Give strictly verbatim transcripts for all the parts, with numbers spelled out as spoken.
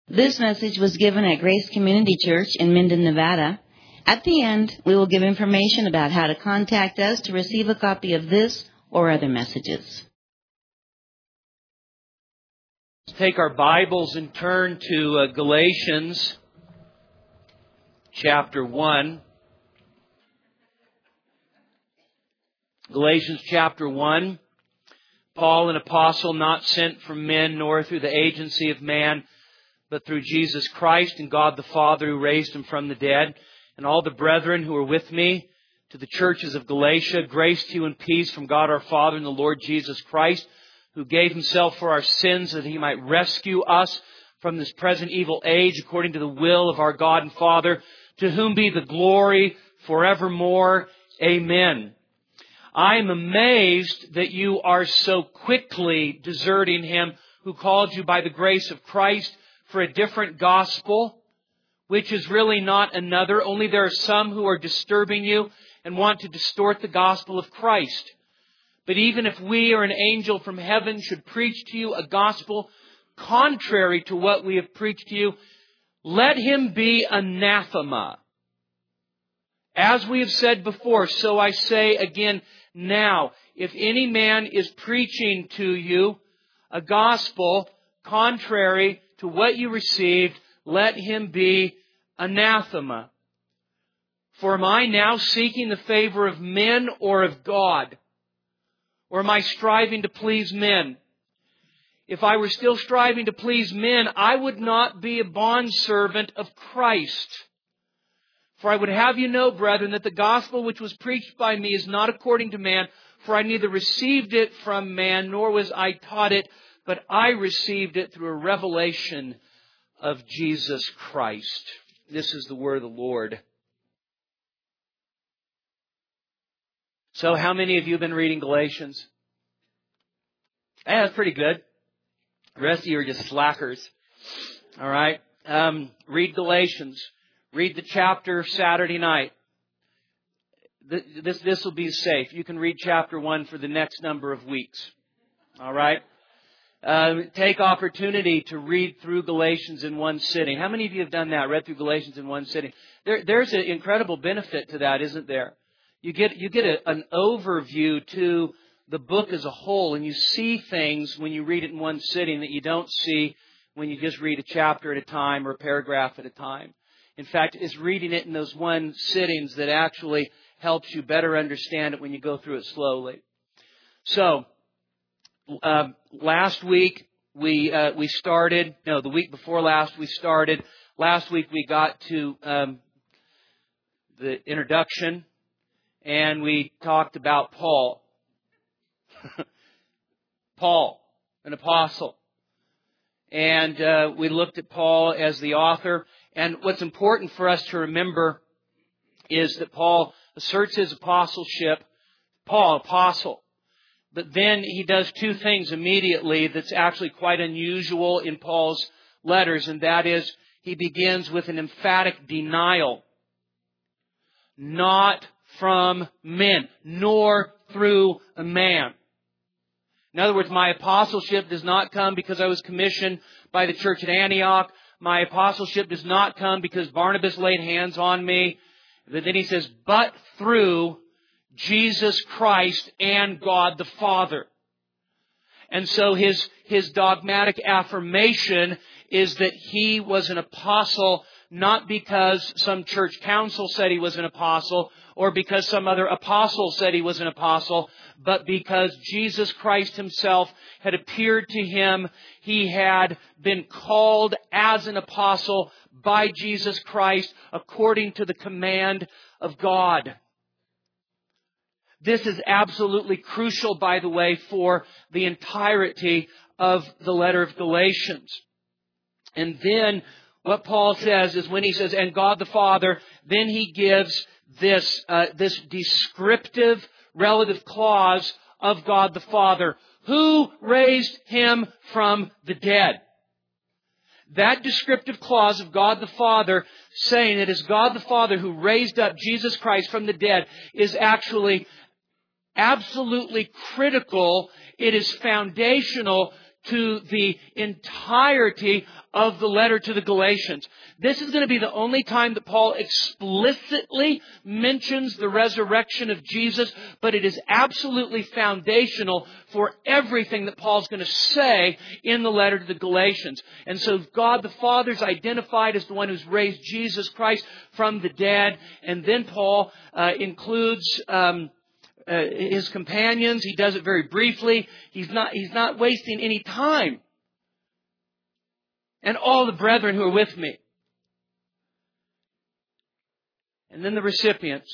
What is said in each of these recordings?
This message was given at Grace Community Church in Minden, Nevada. At the end, we will give information about how to contact us to receive a copy of this or other messages. Let's take our Bibles and turn to uh, Galatians chapter one. Galatians chapter one. Paul, an apostle, not sent from men nor through the agency of man, but through Jesus Christ and God the Father who raised Him from the dead, and all the brethren who are with me, to the churches of Galatia, grace to you and peace from God our Father and the Lord Jesus Christ, who gave Himself for our sins that He might rescue us from this present evil age according to the will of our God and Father, to whom be the glory forevermore. Amen. I am amazed that you are so quickly deserting Him who called you by the grace of Christ for a different gospel, which is really not another. Only there are some who are disturbing you and want to distort the gospel of Christ. But even if we or an angel from heaven should preach to you a gospel contrary to what we have preached to you, let him be anathema. As we have said before, so I say again now, if any man is preaching to you a gospel contrary to what you received, let him be anathema. For am I now seeking the favor of men or of God? Or am I striving to please men? If I were still striving to please men, I would not be a bondservant of Christ. For I would have you know, brethren, that the gospel which was preached by me is not according to man, for I neither received it from man, nor was I taught it, but I received it through a revelation of Jesus Christ. This is the word of the Lord. So how many of you have been reading Galatians? Yeah, that's pretty good. The rest of you are just slackers. All right. Um, read Galatians. Read the chapter Saturday night. This, this will be safe. You can read chapter one for the next number of weeks. All right. Uh, take opportunity to read through Galatians in one sitting. How many of you have done that? Read through Galatians in one sitting? There, there's an incredible benefit to that, isn't there? You get you get a, an overview to the book as a whole, and you see things when you read it in one sitting that you don't see when you just read a chapter at a time or a paragraph at a time. In fact, it's reading it in those one sittings that actually helps you better understand it when you go through it slowly. So, uh, last week we uh, we started. No, the week before last we started. Last week we got to um, the introduction, and we talked about Paul. Paul, an apostle. And uh, we looked at Paul as the author. And what's important for us to remember is that Paul asserts his apostleship. Paul, apostle. But then he does two things immediately that's actually quite unusual in Paul's letters. And that is, he begins with an emphatic denial. Not from men, nor through a man. In other words, my apostleship does not come because I was commissioned by the church at Antioch. My apostleship does not come because Barnabas laid hands on me. But then he says, but through Jesus Christ and God the Father. And so his, his dogmatic affirmation is that he was an apostle not because some church council said he was an apostle or because some other apostle said he was an apostle, but because Jesus Christ Himself had appeared to him. He had been called as an apostle by Jesus Christ according to the command of God. This is absolutely crucial, by the way, for the entirety of the letter of Galatians. And then what Paul says is when he says, and God the Father, then he gives this, uh, this descriptive relative clause of God the Father, who raised Him from the dead. That descriptive clause of God the Father saying it is God the Father who raised up Jesus Christ from the dead is actually absolutely critical. It is foundational to the entirety of the letter to the Galatians. This is going to be the only time that Paul explicitly mentions the resurrection of Jesus, but it is absolutely foundational for everything that Paul's going to say in the letter to the Galatians. And so God the Father is identified as the one who's raised Jesus Christ from the dead. And then Paul uh, includes um, uh, his companions. He does it very briefly. He's not, he's not wasting any time. And all the brethren who are with me. And then the recipients.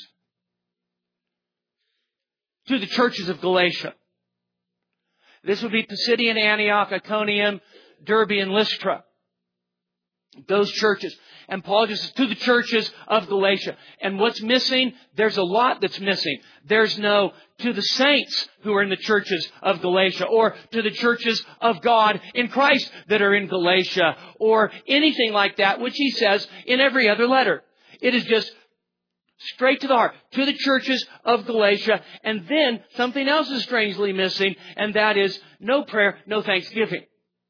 To the churches of Galatia. This would be Pisidian, Antioch, Iconium, Derbe, and Lystra. Those churches. And Paul just says, to the churches of Galatia. And what's missing? There's a lot that's missing. There's no to the saints who are in the churches of Galatia, or to the churches of God in Christ that are in Galatia, or anything like that, which he says in every other letter. It is just straight to the heart, to the churches of Galatia. And then something else is strangely missing, and that is no prayer, no thanksgiving.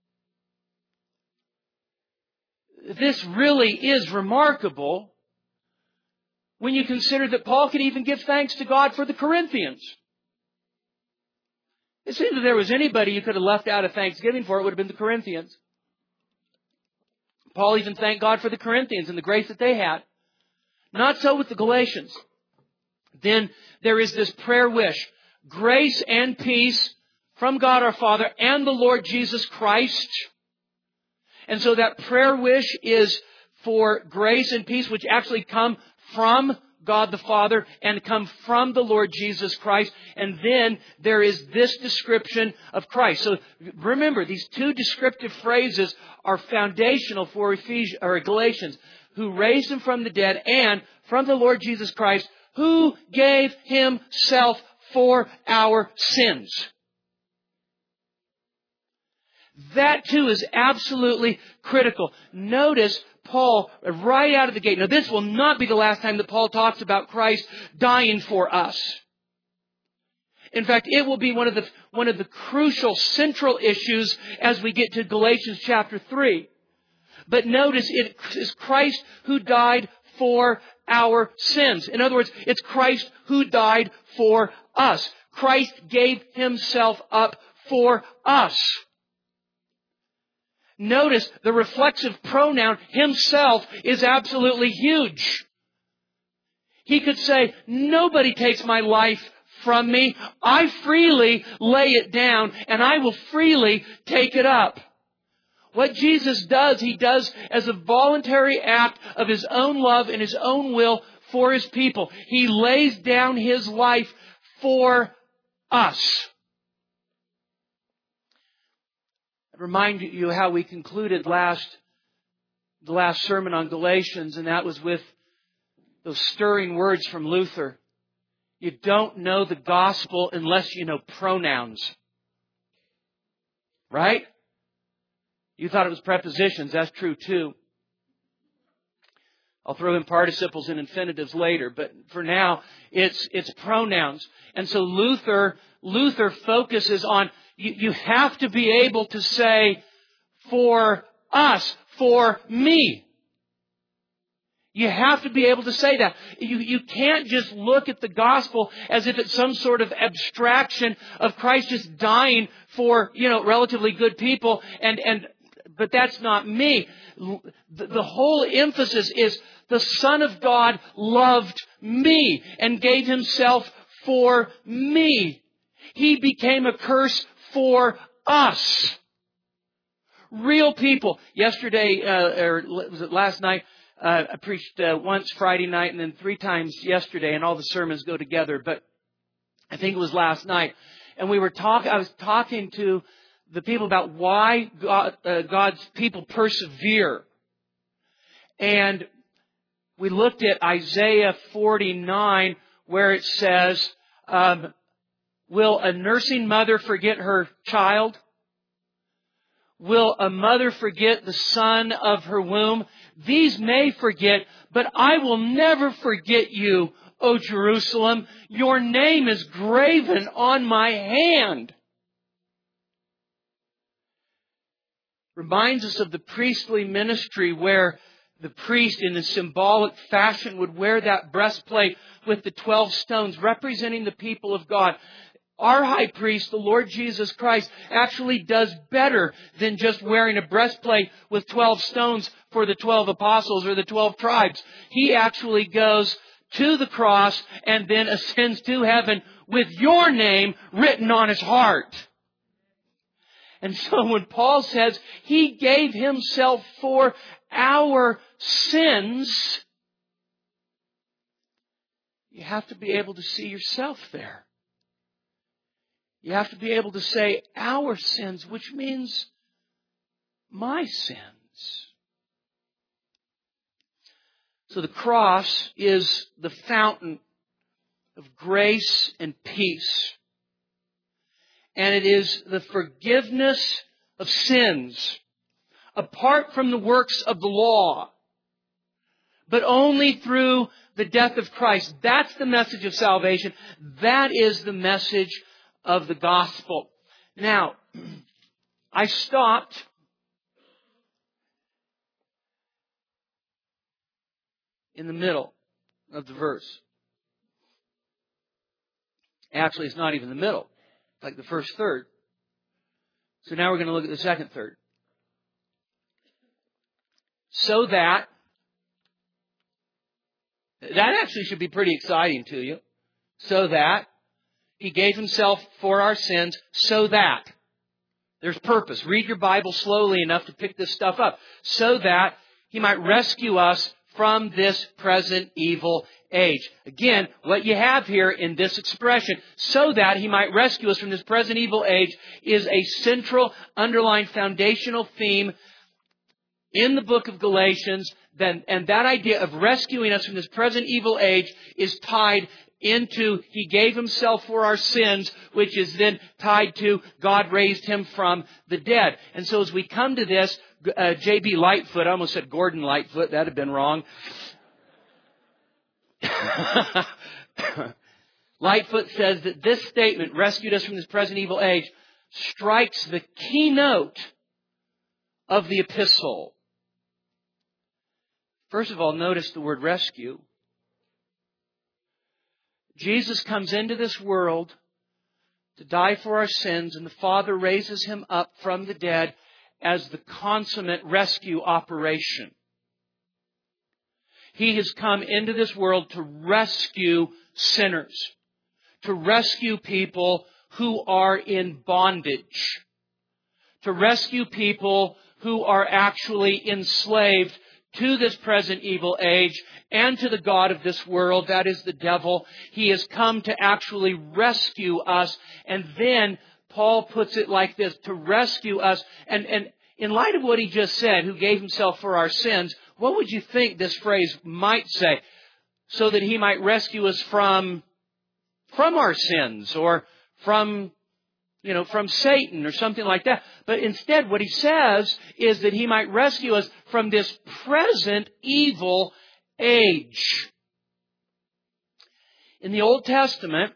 This really is remarkable when you consider that Paul could even give thanks to God for the Corinthians. It seems that there was anybody you could have left out of thanksgiving for, it would have been the Corinthians. Paul even thanked God for the Corinthians and the grace that they had. Not so with the Galatians. Then there is this prayer wish. Grace and peace from God our Father and the Lord Jesus Christ. And so that prayer wish is for grace and peace, which actually come from God the Father and come from the Lord Jesus Christ. And then there is this description of Christ. So remember, these two descriptive phrases are foundational for Ephesians or Galatians, who raised Him from the dead, and from the Lord Jesus Christ, who gave Himself for our sins. That too is absolutely critical. Notice Paul, right out of the gate. Now this will not be the last time that Paul talks about Christ dying for us. In fact, it will be one of the, one of the crucial central issues as we get to Galatians chapter three. But notice it is Christ who died for our sins. In other words, it's Christ who died for us. Christ gave Himself up for us. Notice the reflexive pronoun Himself is absolutely huge. He could say, nobody takes my life from me. I freely lay it down and I will freely take it up. What Jesus does, He does as a voluntary act of His own love and His own will for His people. He lays down His life for us. I remind you how we concluded last, the last sermon on Galatians, and that was with those stirring words from Luther. You don't know the gospel unless you know pronouns. Right? You thought it was prepositions. That's true too. I'll throw in participles and infinitives later, but for now, it's it's pronouns. And so Luther Luther focuses on you, you have to be able to say for us, for me. You have to be able to say that. You, you can't just look at the gospel as if it's some sort of abstraction of Christ just dying for, you know, relatively good people. And, and, but that's not me. The, the whole emphasis is the Son of God loved me and gave Himself for me. He became a curse for us. Real people. Yesterday, uh, or was it last night? Uh, I preached uh, once Friday night and then three times yesterday, and all the sermons go together. But I think it was last night, and we were talking. I was talking to the people about why God, uh, God's people persevere, and we looked at Isaiah forty-nine, where it says, um, "Will a nursing mother forget her child? Will a mother forget the son of her womb? These may forget, but I will never forget you, O Jerusalem. Your name is graven on my hand." reminds us of the priestly ministry where the priest in a symbolic fashion would wear that breastplate with the twelve stones representing the people of God. Our high priest, the Lord Jesus Christ, actually does better than just wearing a breastplate with twelve stones for the twelve apostles or the twelve tribes. He actually goes to the cross and then ascends to heaven with your name written on His heart. And so when Paul says He gave Himself for our sins, you have to be able to see yourself there. You have to be able to say our sins, which means my sins. So the cross is the fountain of grace and peace. And it is the forgiveness of sins apart from the works of the law, but only through the death of Christ. That's the message of salvation. That is the message of the gospel. Now, I stopped in the middle of the verse. Actually, it's not even the middle. It's like the first third. So now we're going to look at the second third. So that, that actually should be pretty exciting to you. So that He gave Himself for our sins, so that. There's purpose. Read your Bible slowly enough to pick this stuff up. So that He might rescue us from this present evil age. Again, what you have here in this expression, so that He might rescue us from this present evil age, is a central, underlying, foundational theme in the book of Galatians. Then, and that idea of rescuing us from this present evil age is tied into He gave Himself for our sins, which is then tied to God raised Him from the dead. And so as we come to this, uh, J B Lightfoot, I almost said Gordon Lightfoot, that'd have been wrong. Lightfoot says that this statement, rescued us from this present evil age, strikes the keynote of the epistle. First of all, notice the word rescue. Jesus comes into this world to die for our sins, and the Father raises Him up from the dead as the consummate rescue operation. He has come into this world to rescue sinners, to rescue people who are in bondage, to rescue people who are actually enslaved to this present evil age and to the god of this world, that is the devil. He has come to actually rescue us. And then Paul puts it like this, to rescue us. And, and in light of what he just said, who gave Himself for our sins, what would you think this phrase might say? So that He might rescue us from, from our sins, or from, you know, from Satan or something like that. But instead, what he says is that He might rescue us from this present evil age. In the Old Testament,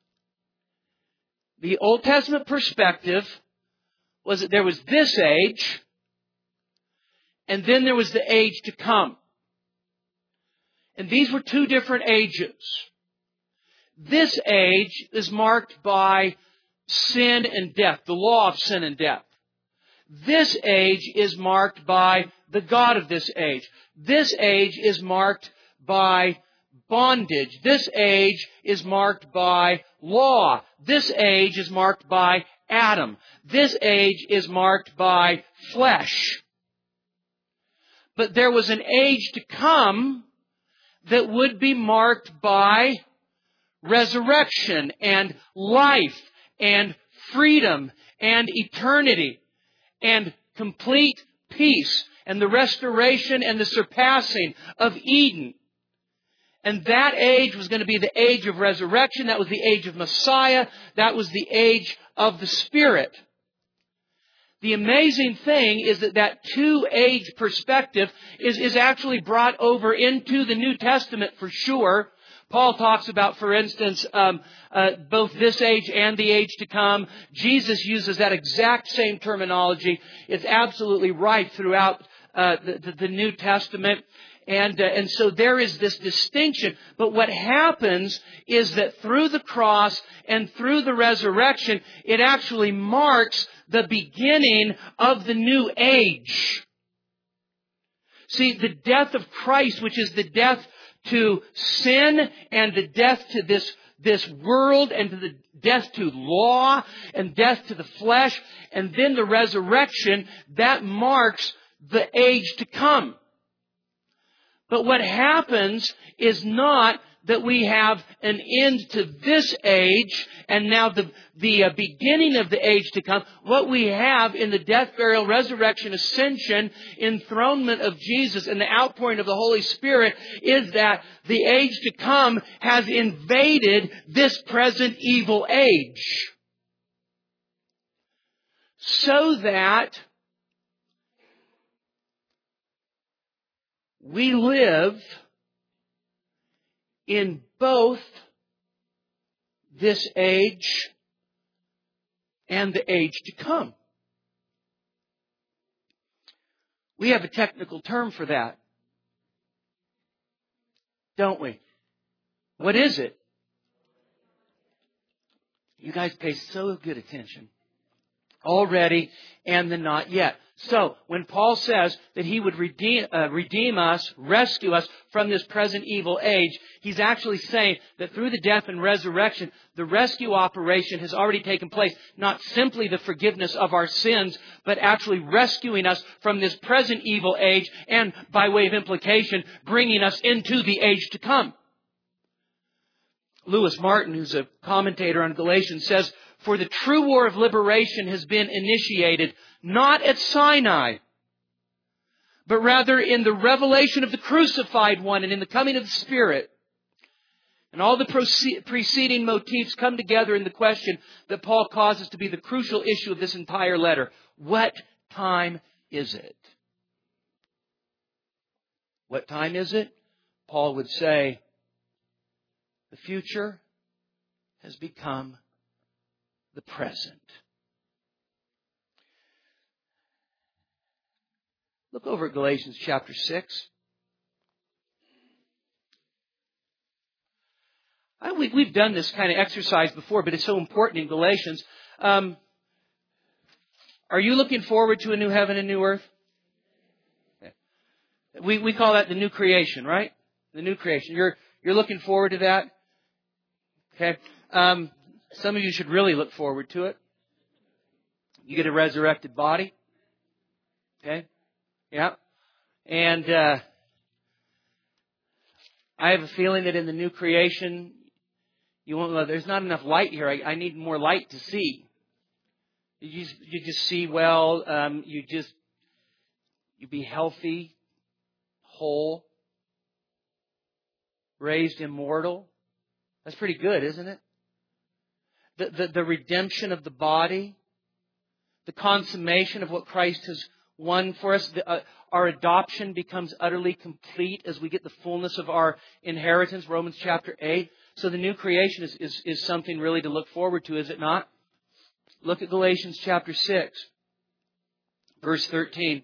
the Old Testament perspective was that there was this age, and then there was the age to come. And these were two different ages. This age is marked by sin and death, the law of sin and death. This age is marked by the God of this age. This age is marked by bondage. This age is marked by law. This age is marked by Adam. This age is marked by flesh. But there was an age to come that would be marked by resurrection and life and freedom and eternity and complete peace and the restoration and the surpassing of Eden. And that age was going to be the age of resurrection. That was the age of Messiah. That was the age of the Spirit. The amazing thing is that that two-age perspective is, is actually brought over into the New Testament for sure. Paul talks about, for instance, um, uh, both this age and the age to come. Jesus uses that exact same terminology. It's absolutely right throughout uh, the, the, the New Testament. And, uh, and so there is this distinction. But what happens is that through the cross and through the resurrection, it actually marks the beginning of the new age. See, the death of Christ, which is the death to sin and the death to this, this world and to the death to law and death to the flesh, and then the resurrection, that marks the age to come. But what happens is not that we have an end to this age and now the, the uh, beginning of the age to come. What we have in the death, burial, resurrection, ascension, enthronement of Jesus and the outpouring of the Holy Spirit is that the age to come has invaded this present evil age. So that we live in both this age and the age to come. We have a technical term for that, don't we? What is it? You guys pay so good attention. Already and the not yet. So, when Paul says that he would redeem, uh, redeem us, rescue us from this present evil age, he's actually saying that through the death and resurrection, the rescue operation has already taken place. Not simply the forgiveness of our sins, but actually rescuing us from this present evil age and, by way of implication, bringing us into the age to come. Lewis Martin, who's a commentator on Galatians, says, "For the true war of liberation has been initiated not at Sinai, but rather in the revelation of the crucified one and in the coming of the Spirit." And all the preceding motifs come together in the question that Paul causes to be the crucial issue of this entire letter. What time is it? What time is it? Paul would say, the future has become the present. Look over at Galatians chapter six. I, we, we've done this kind of exercise before, but it's so important in Galatians. Um, are you looking forward to a new heaven and new earth? Okay. We we call that the new creation, right? The new creation. You're you're looking forward to that? Okay. Um, some of you should really look forward to it. You get a resurrected body. Okay. Yeah. And uh, I have a feeling that in the new creation, you won't. Well, there's not enough light here. I, I need more light to see. You just, you just see well. Um, you just you be healthy, whole, raised immortal. That's pretty good, isn't it? The, the, the redemption of the body, the consummation of what Christ has won for us. The, uh, our adoption becomes utterly complete as we get the fullness of our inheritance, Romans chapter eight. So the new creation is, is, is something really to look forward to, is it not? Look at Galatians chapter six, verse thirteen.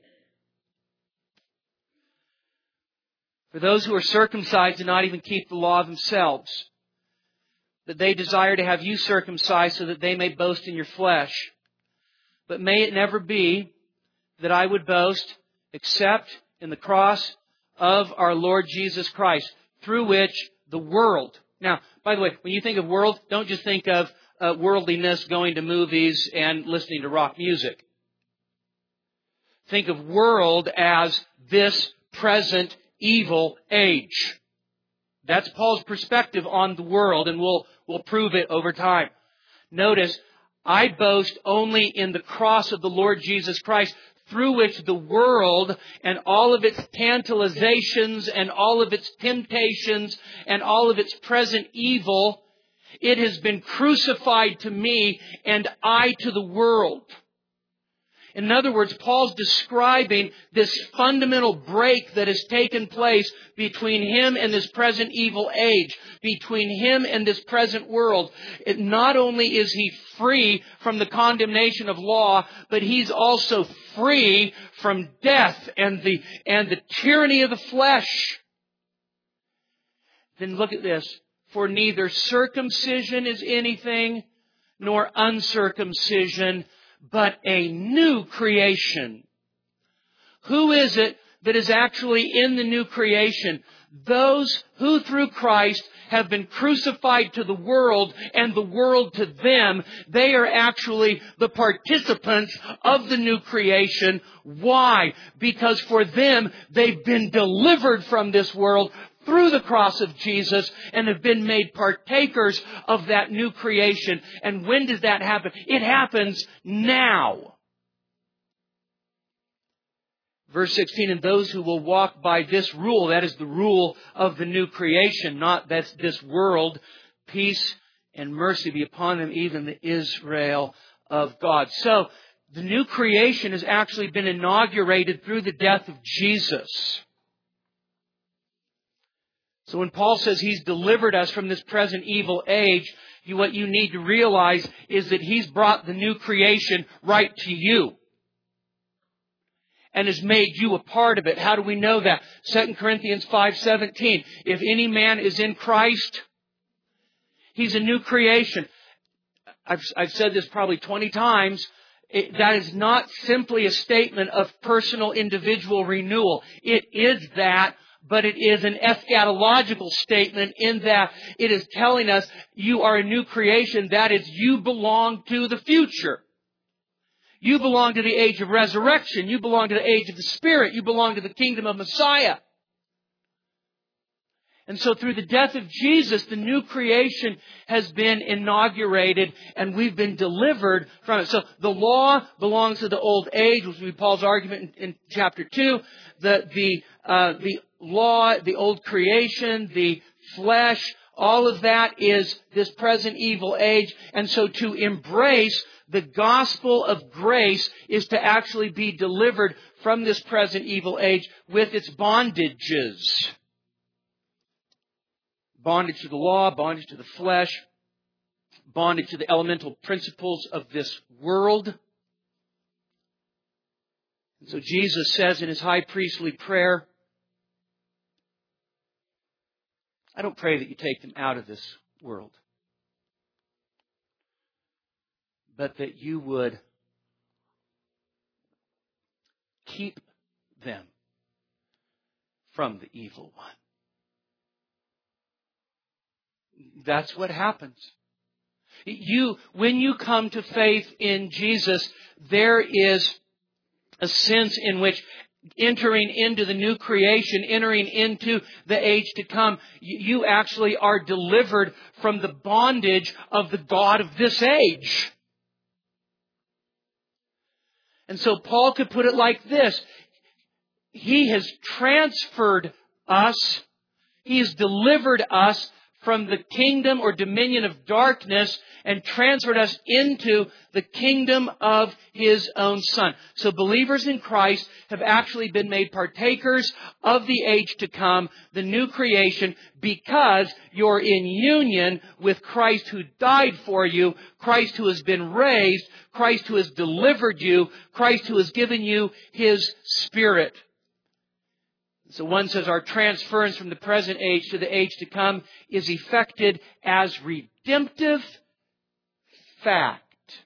For those who are circumcised do not even keep the law themselves, that they desire to have you circumcised so that they may boast in your flesh. But may it never be that I would boast except in the cross of our Lord Jesus Christ, through which the world... Now, by the way, when you think of world, don't just think of uh, worldliness, going to movies and listening to rock music. Think of world as this present evil age. That's Paul's perspective on the world, and we'll, we'll prove it over time. Notice, I boast only in the cross of the Lord Jesus Christ, through which the world and all of its tantalizations and all of its temptations and all of its present evil, it has been crucified to me and I to the world. In other words, Paul's describing this fundamental break that has taken place between him and this present evil age, between him and this present world. It, not only is he free from the condemnation of law, but he's also free from death and the, and the tyranny of the flesh. Then look at this. For neither circumcision is anything, nor uncircumcision, but a new creation. Who is it that is actually in the new creation? Those who through Christ have been crucified to the world and the world to them. They are actually the participants of the new creation. Why? Because for them, they've been delivered from this world through the cross of Jesus and have been made partakers of that new creation. And when does that happen? It happens now. Verse sixteen, and those who will walk by this rule, that is the rule of the new creation, not that's this world, peace and mercy be upon them, even the Israel of God. So, the new creation has actually been inaugurated through the death of Jesus. So when Paul says He's delivered us from this present evil age, you, what you need to realize is that He's brought the new creation right to you and has made you a part of it. How do we know that? Second Corinthians five seventeen. If any man is in Christ, he's a new creation. I've, I've said this probably twenty times. It, that is not simply a statement of personal individual renewal. It is that, but it is an eschatological statement in that it is telling us you are a new creation. That is, you belong to the future. You belong to the age of resurrection. You belong to the age of the Spirit. You belong to the kingdom of Messiah. And so through the death of Jesus, the new creation has been inaugurated and we've been delivered from it. So the law belongs to the old age, which will be Paul's argument in, in chapter two. The, the, uh, the law, the old creation, the flesh, all of that is this present evil age. And so to embrace the gospel of grace is to actually be delivered from this present evil age with its bondages. Bondage to the law, bondage to the flesh, bondage to the elemental principles of this world. And so Jesus says in His high priestly prayer, I don't pray that you take them out of this world, but that you would keep them from the evil one. That's what happens. You, when you come to faith in Jesus, there is a sense in which entering into the new creation, entering into the age to come, you actually are delivered from the bondage of the God of this age. And so Paul could put it like this. He has transferred us. He has delivered us from the kingdom or dominion of darkness and transferred us into the kingdom of His own Son. So believers in Christ have actually been made partakers of the age to come, the new creation, because you're in union with Christ who died for you, Christ who has been raised, Christ who has delivered you, Christ who has given you His Spirit. So one says our transference from the present age to the age to come is effected as redemptive fact.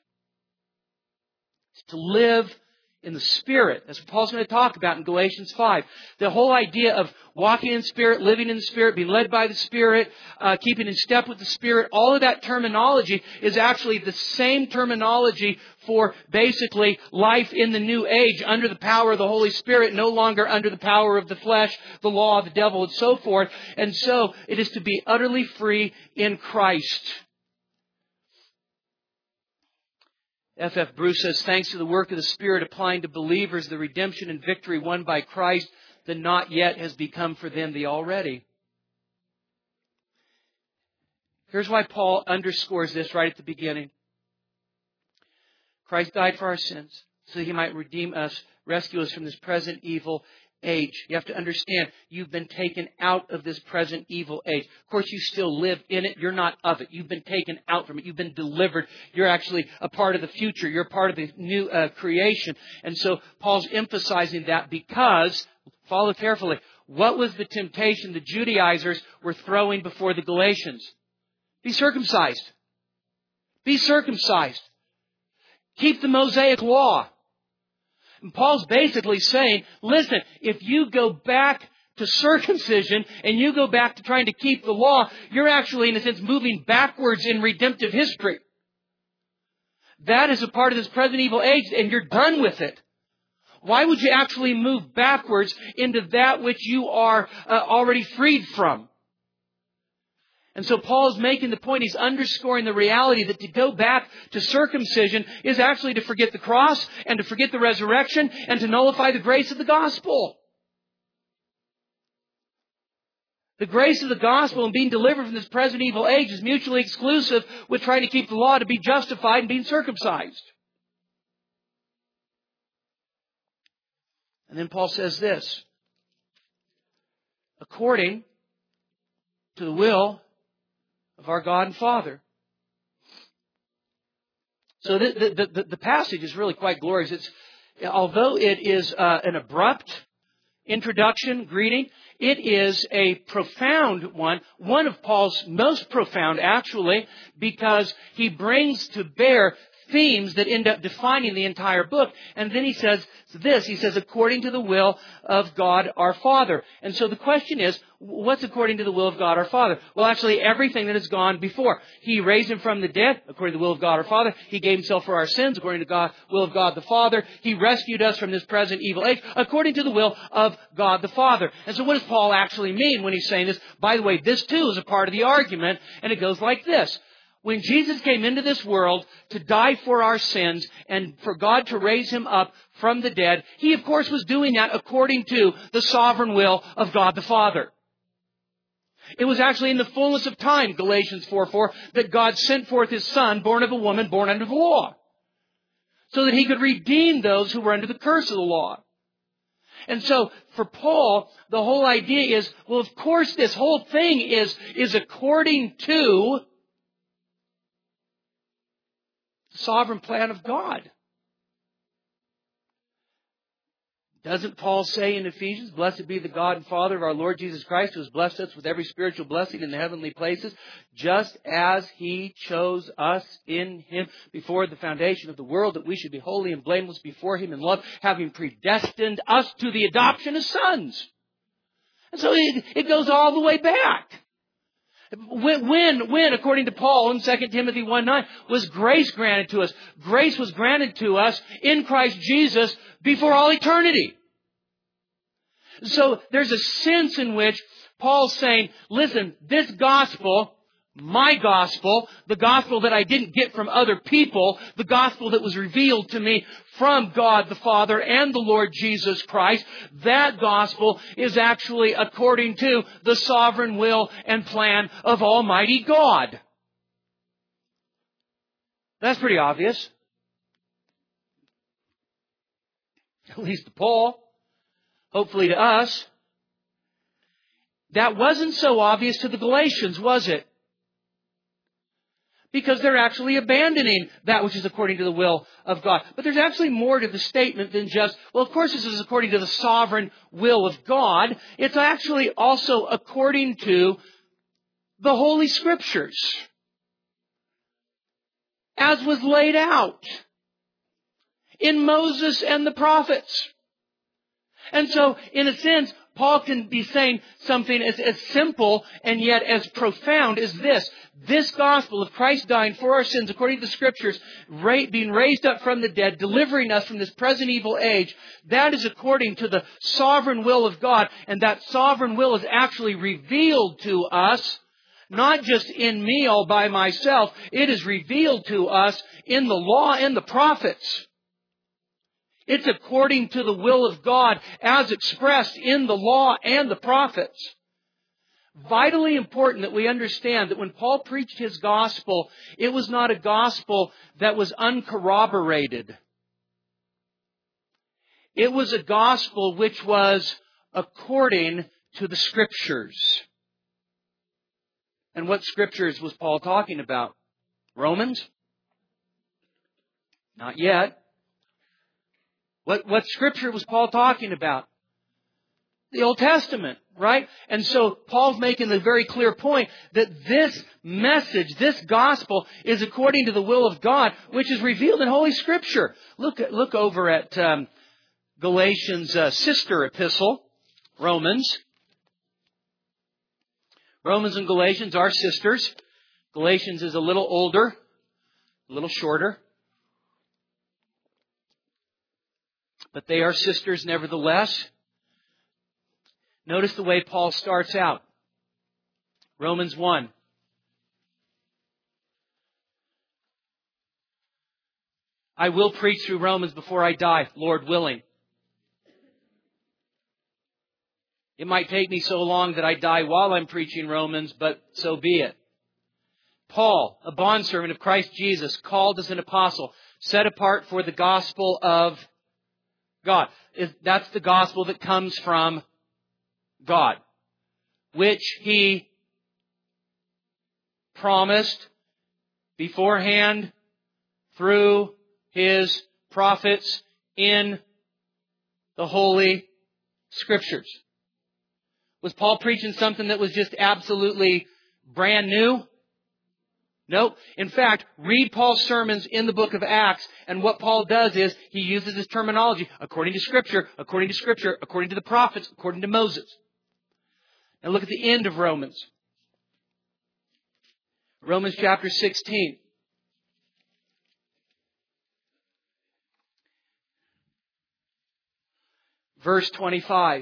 It's to live in the Spirit. That's what Paul's going to talk about in Galatians five. The whole idea of walking in Spirit, living in the Spirit, being led by the Spirit, uh, keeping in step with the Spirit, all of that terminology is actually the same terminology for basically life in the new age under the power of the Holy Spirit, no longer under the power of the flesh, the law, the devil, and so forth. And so it is to be utterly free in Christ. F F Bruce says, thanks to the work of the Spirit applying to believers, the redemption and victory won by Christ, the not yet has become for them the already. Here's why Paul underscores this right at the beginning. Christ died for our sins. so He might redeem us, rescue us from this present evil age. You have to understand, you've been taken out of this present evil age. Of course, you still live in it. You're not of it. You've been taken out from it. You've been delivered. You're actually a part of the future. You're part of the new uh, creation. And so Paul's emphasizing that because, follow carefully, what was the temptation the Judaizers were throwing before the Galatians? Be circumcised. Be circumcised. Keep the Mosaic law. And Paul's basically saying, listen, if you go back to circumcision and you go back to trying to keep the law, you're actually, in a sense, moving backwards in redemptive history. That is a part of this present evil age, and you're done with it. Why would you actually move backwards into that which you are uh, already freed from? And so Paul's making the point, he's underscoring the reality that to go back to circumcision is actually to forget the cross and to forget the resurrection and to nullify the grace of the gospel. The grace of the gospel and being delivered from this present evil age is mutually exclusive with trying to keep the law to be justified and being circumcised. And then Paul says this, according to the will of our God and Father. So the, the, the, the passage is really quite glorious. It's, although it is uh, an abrupt introduction, greeting, it is a profound one, one of Paul's most profound actually, because he brings to bear themes that end up defining the entire book. And then he says this, he says, according to the will of God our Father. And so the question is, what's according to the will of God our Father? Well, actually everything that has gone before. He raised Him from the dead, according to the will of God our Father. He gave Himself for our sins, according to the will of God the Father. He rescued us from this present evil age, according to the will of God the Father. And so what does Paul actually mean when he's saying this? By the way, this too is a part of the argument, and it goes like this. When Jesus came into this world to die for our sins and for God to raise Him up from the dead, He, of course, was doing that according to the sovereign will of God the Father. It was actually in the fullness of time, Galatians four four, that God sent forth His Son, born of a woman, born under the law, so that He could redeem those who were under the curse of the law. And so, for Paul, the whole idea is, well, of course, this whole thing is, is according to sovereign plan of God. Doesn't Paul say in Ephesians, blessed be the God and Father of our Lord Jesus Christ, who has blessed us with every spiritual blessing in the heavenly places, just as He chose us in Him before the foundation of the world, that we should be holy and blameless before Him in love, having predestined us to the adoption as sons. And so it, it goes all the way back. When, when, when, according to Paul in Second Timothy one nine, was grace granted to us? Grace was granted to us in Christ Jesus before all eternity. So there's a sense in which Paul's saying, listen, this gospel, my gospel, the gospel that I didn't get from other people, the gospel that was revealed to me from God the Father and the Lord Jesus Christ, that gospel is actually according to the sovereign will and plan of Almighty God. That's pretty obvious. At least to Paul. Hopefully to us. That wasn't so obvious to the Galatians, was it? Because they're actually abandoning that which is according to the will of God. But there's actually more to the statement than just, well, of course this is according to the sovereign will of God. It's actually also according to the Holy Scriptures, as was laid out in Moses and the prophets. And so, in a sense, Paul can be saying something as, as simple and yet as profound as this. This gospel of Christ dying for our sins according to the Scriptures, ra- being raised up from the dead, delivering us from this present evil age, that is according to the sovereign will of God. And that sovereign will is actually revealed to us, not just in me all by myself. It is revealed to us in the law and the prophets. It's according to the will of God as expressed in the law and the prophets. Vitally important that we understand that when Paul preached his gospel, it was not a gospel that was uncorroborated. It was a gospel which was according to the Scriptures. And what Scriptures was Paul talking about? Romans? Not yet. What, what Scripture was Paul talking about? The Old Testament, right? And so Paul's making the very clear point that this message, this gospel, is according to the will of God, which is revealed in Holy Scripture. Look at, look over at um, Galatians' uh, sister epistle, Romans. Romans and Galatians are sisters. Galatians is a little older, a little shorter. But they are sisters nevertheless. Notice the way Paul starts out. Romans one. I will preach through Romans before I die, Lord willing. It might take me so long that I die while I'm preaching Romans, but so be it. Paul, a bondservant of Christ Jesus, called as an apostle, set apart for the gospel of God. That's the gospel that comes from God, which He promised beforehand through His prophets in the Holy Scriptures. Was Paul preaching something that was just absolutely brand new? No. In fact, read Paul's sermons in the book of Acts, and what Paul does is he uses his terminology according to Scripture, according to Scripture, according to the prophets, according to Moses. Now look at the end of Romans. Romans chapter sixteen. Verse twenty-five.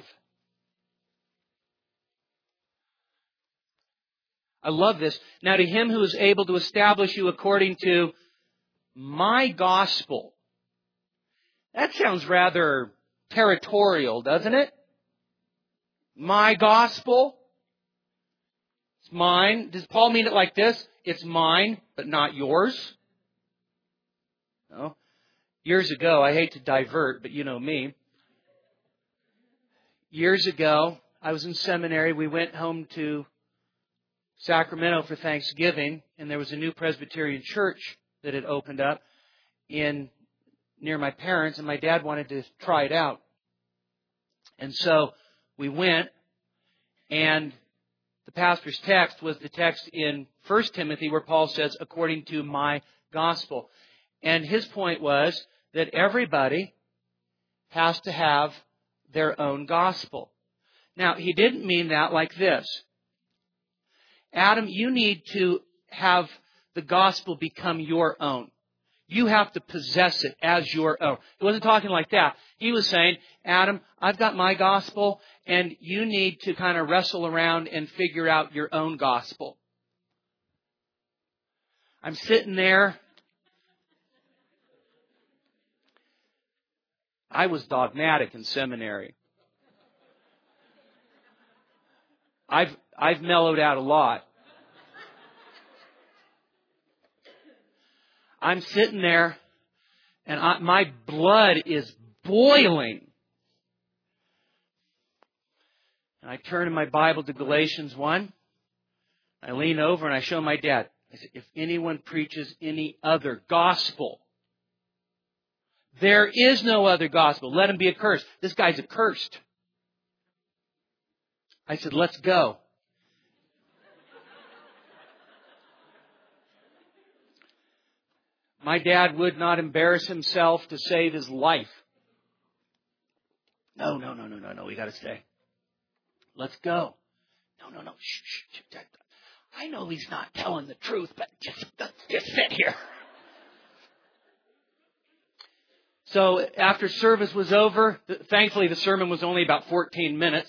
I love this. Now to Him who is able to establish you according to my gospel. That sounds rather territorial, doesn't it? My gospel. It's mine. Does Paul mean it like this? It's mine, but not yours? No. Years ago, I hate to divert, but you know me. Years ago, I was in seminary. We went home to Sacramento for Thanksgiving, and there was a new Presbyterian church that had opened up in near my parents, and my dad wanted to try it out. And so we went, and the pastor's text was the text in First Timothy where Paul says, according to my gospel. And his point was that everybody has to have their own gospel. Now, he didn't mean that like this. Adam, you need to have the gospel become your own. You have to possess it as your own. He wasn't talking like that. He was saying, Adam, I've got my gospel, and you need to kind of wrestle around and figure out your own gospel. I'm sitting there. I was dogmatic in seminary. I've I've mellowed out a lot. I'm sitting there, and I, my blood is boiling. And I turn in my Bible to Galatians one. I lean over and I show my dad. I said, if anyone preaches any other gospel, there is no other gospel. Let him be accursed. This guy's accursed. I said, let's go. My dad would not embarrass himself to save his life. No, no, no, no, no, no. We got to stay. Let's go. No, no, no. Shh, shh, shh. I know he's not telling the truth, but just, just sit here. So after service was over, thankfully the sermon was only about fourteen minutes.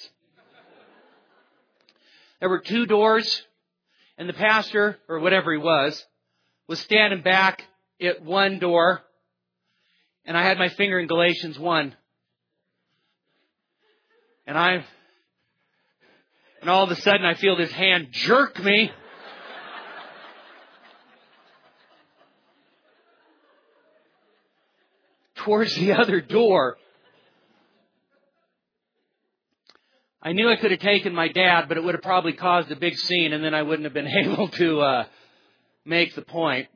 There were two doors, and the pastor, or whatever he was, was standing back at one door, and I had my finger in Galatians one. And I, and all of a sudden I feel this hand jerk me. Towards the other door. I knew I could have taken my dad, but it would have probably caused a big scene, and then I wouldn't have been able to uh, make the point.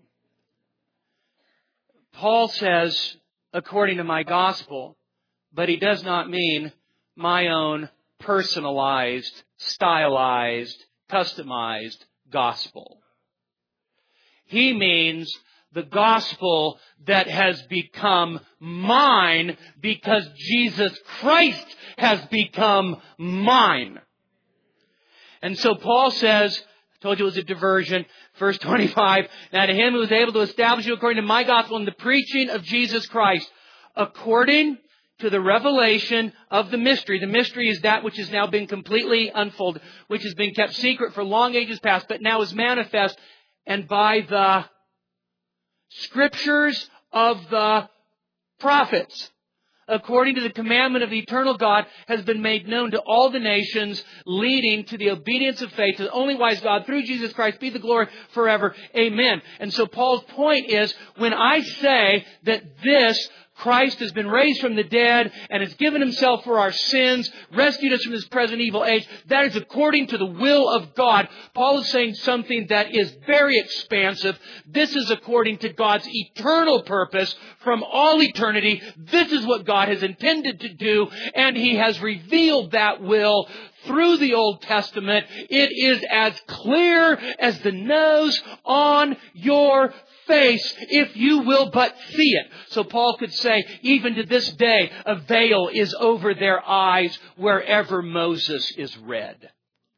Paul says, according to my gospel, but he does not mean my own personalized, stylized, customized gospel. He means the gospel that has become mine because Jesus Christ has become mine. And so Paul says, I told you it was a diversion, verse twenty-five, now to him who is able to establish you according to my gospel in the preaching of Jesus Christ, according to the revelation of the mystery. The mystery is that which has now been completely unfolded, which has been kept secret for long ages past, but now is manifest, and by the Scriptures of the prophets, according to the commandment of the eternal God, has been made known to all the nations, leading to the obedience of faith to the only wise God, through Jesus Christ, be the glory forever. Amen. And so Paul's point is, when I say that this Christ has been raised from the dead and has given himself for our sins, rescued us from this present evil age, that is according to the will of God. Paul is saying something that is very expansive. This is according to God's eternal purpose from all eternity. This is what God has intended to do, and He has revealed that will through the Old Testament. It is as clear as the nose on your face, if you will but see it. So Paul could say, even to this day, a veil is over their eyes wherever Moses is read.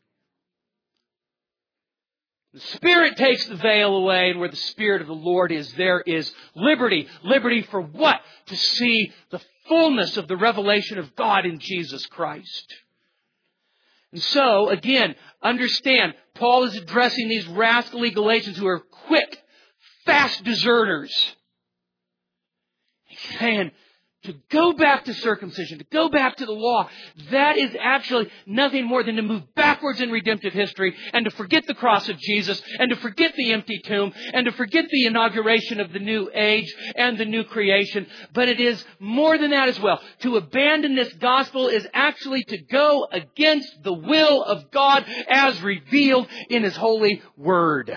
The Spirit takes the veil away, and where the Spirit of the Lord is, there is liberty. Liberty for what? To see the fullness of the revelation of God in Jesus Christ. And so, again, understand, Paul is addressing these rascally Galatians who are quick, fast deserters. He's saying, to go back to circumcision, to go back to the law, that is actually nothing more than to move backwards in redemptive history and to forget the cross of Jesus and to forget the empty tomb and to forget the inauguration of the new age and the new creation. But it is more than that as well. To abandon this gospel is actually to go against the will of God as revealed in His holy word.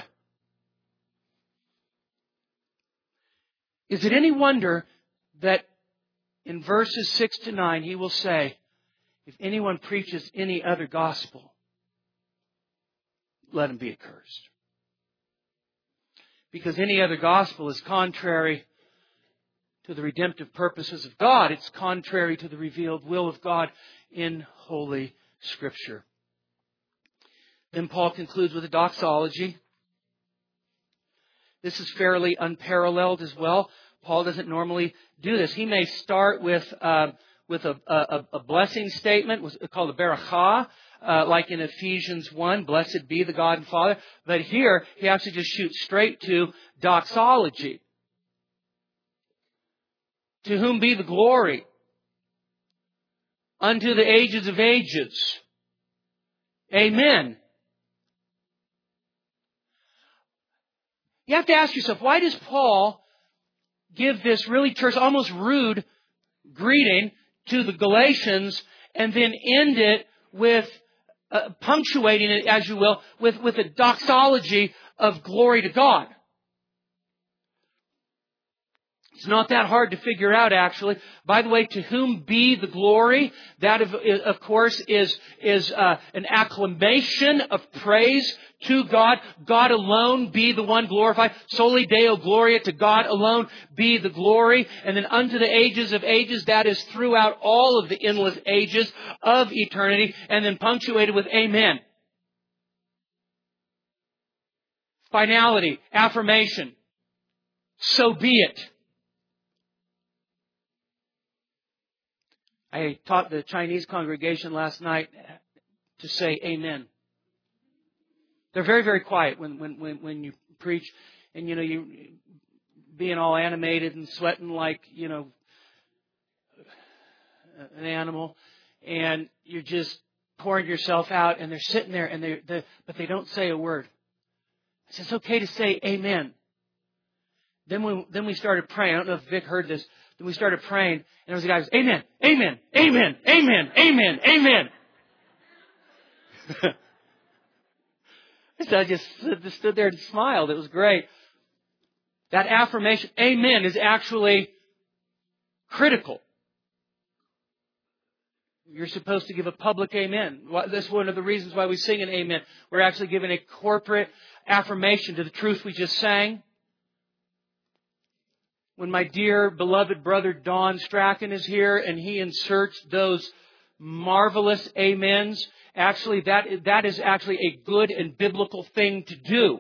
Is it any wonder that in verses six to nine, he will say, if anyone preaches any other gospel, let him be accursed. Because any other gospel is contrary to the redemptive purposes of God. It's contrary to the revealed will of God in Holy Scripture. Then Paul concludes with a doxology. This is fairly unparalleled as well. Paul doesn't normally do this. He may start with uh, with a, a, a blessing statement called a barakah, uh, like in Ephesians one, blessed be the God and Father. But here, he actually just shoots straight to doxology. To whom be the glory unto the ages of ages. Amen. You have to ask yourself, why does Paul give this really terse, almost rude greeting to the Galatians and then end it with, uh, punctuating it, as you will, with, with a doxology of glory to God? It's not that hard to figure out, actually. By the way, to whom be the glory? That, of, of course, is, is uh, an acclamation of praise to God. God alone be the one glorified. Soli Deo Gloria, to God alone be the glory. And then unto the ages of ages, that is throughout all of the endless ages of eternity. And then punctuated with Amen. Finality, affirmation. So be it. I taught the Chinese congregation last night to say Amen. They're very, very quiet when, when, when, when you preach, and, you know, you being all animated and sweating like, you know, an animal, and you're just pouring yourself out, and they're sitting there, and they, they but they don't say a word. I said, it's okay to say Amen. Then we, then we started praying. I don't know if Vic heard this. Then we started praying, and there was a guy who was, Amen, Amen, Amen, Amen, Amen, Amen. So I just stood there and smiled. It was great. That affirmation, amen, is actually critical. You're supposed to give a public amen. That's one of the reasons why we sing an amen. We're actually giving a corporate affirmation to the truth we just sang. When my dear beloved brother Don Strachan is here and he inserts those marvelous amens, actually that, that is actually a good and biblical thing to do.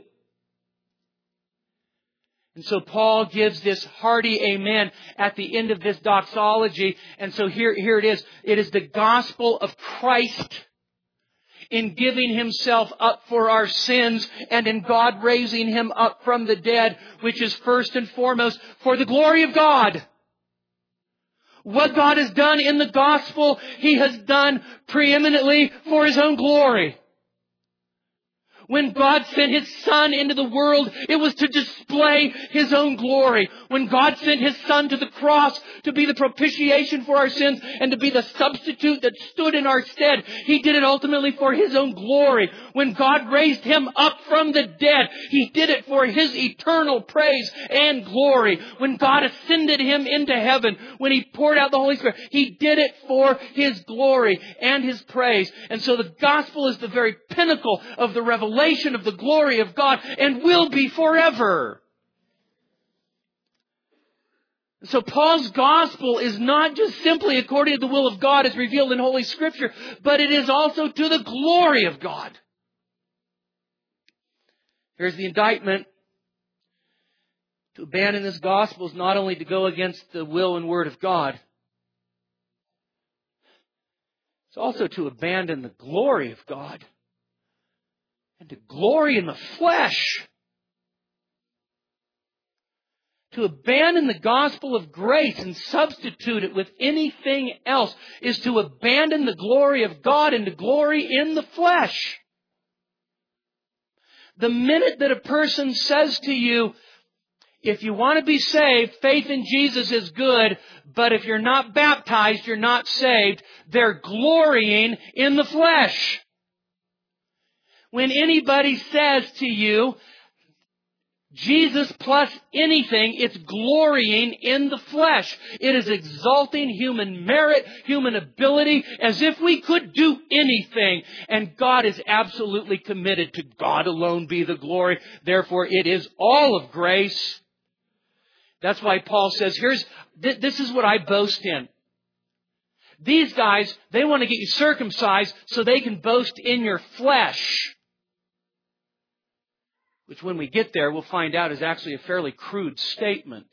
And so Paul gives this hearty amen at the end of this doxology. And so here, here it is. It is the gospel of Christ in giving Himself up for our sins and in God raising Him up from the dead, which is first and foremost for the glory of God. What God has done in the gospel, He has done preeminently for His own glory. When God sent His Son into the world, it was to display His own glory. When God sent His Son to the cross to be the propitiation for our sins and to be the substitute that stood in our stead, He did it ultimately for His own glory. When God raised Him up from the dead, He did it for His eternal praise and glory. When God ascended Him into heaven, when He poured out the Holy Spirit, He did it for His glory and His praise. And so the gospel is the very pinnacle of the revelation of the glory of God and will be forever. So Paul's gospel is not just simply according to the will of God as revealed in Holy Scripture, but it is also to the glory of God. Here's the indictment. To abandon this gospel is not only to go against the will and word of God, it's also to abandon the glory of God. And to glory in the flesh. To abandon the gospel of grace and substitute it with anything else is to abandon the glory of God and to glory in the flesh. The minute that a person says to you, if you want to be saved, faith in Jesus is good, but if you're not baptized, you're not saved, they're glorying in the flesh. When anybody says to you, Jesus plus anything, it's glorying in the flesh. It is exalting human merit, human ability, as if we could do anything. And God is absolutely committed to God alone be the glory. Therefore, it is all of grace. That's why Paul says, here's, th- this is what I boast in. These guys, they want to get you circumcised so they can boast in your flesh. Which when we get there, we'll find out is actually a fairly crude statement.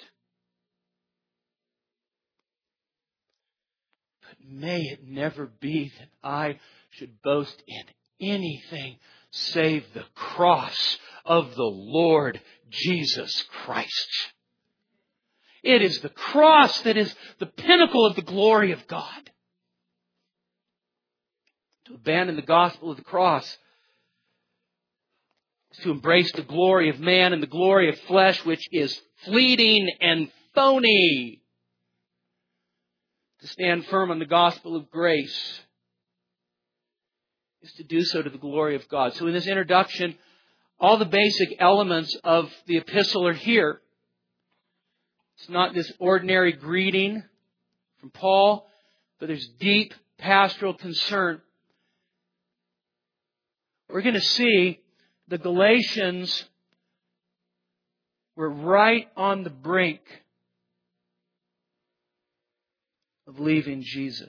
But may it never be that I should boast in anything save the cross of the Lord Jesus Christ. It is the cross that is the pinnacle of the glory of God. To abandon the gospel of the cross to embrace the glory of man and the glory of flesh, which is fleeting and phony. To stand firm on the gospel of grace is to do so to the glory of God. So in this introduction, all the basic elements of the epistle are here. It's not this ordinary greeting from Paul, but there's deep pastoral concern. We're going to see the Galatians were right on the brink of leaving Jesus.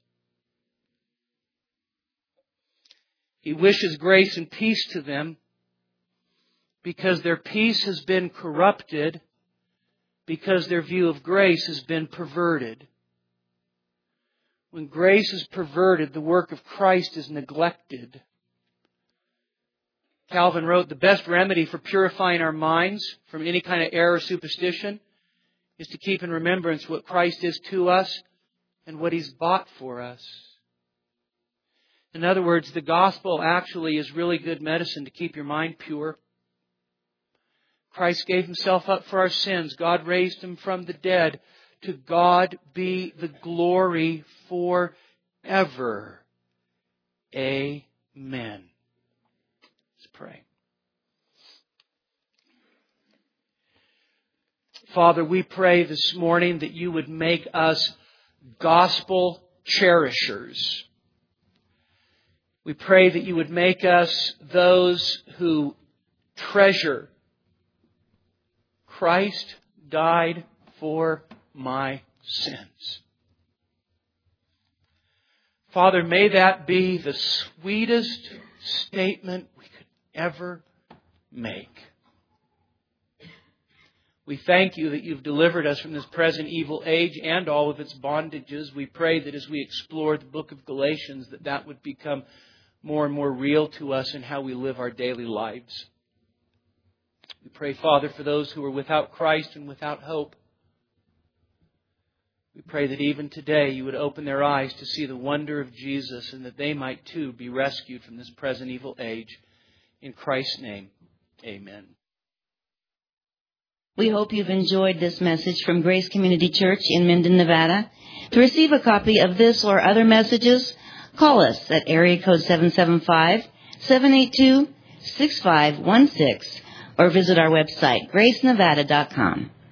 He wishes grace and peace to them because their peace has been corrupted, because their view of grace has been perverted. When grace is perverted, the work of Christ is neglected. Calvin wrote, the best remedy for purifying our minds from any kind of error or superstition is to keep in remembrance what Christ is to us and what He's bought for us. In other words, the gospel actually is really good medicine to keep your mind pure. Christ gave Himself up for our sins. God raised Him from the dead. To God be the glory forever. Amen. Amen. Let's pray. Father, we pray this morning that you would make us gospel cherishers. We pray that you would make us those who treasure Christ died for my sins. Father, may that be the sweetest statement we could ever make. We thank you that you've delivered us from this present evil age and all of its bondages. We pray that as we explore the book of Galatians, that that would become more and more real to us in how we live our daily lives. We pray, Father, for those who are without Christ and without hope. We pray that even today you would open their eyes to see the wonder of Jesus and that they might too be rescued from this present evil age. In Christ's name, amen. We hope you've enjoyed this message from Grace Community Church in Minden, Nevada. To receive a copy of this or other messages, call us at area code seven seven five, seven eight two, six five one six or visit our website, grace nevada dot com.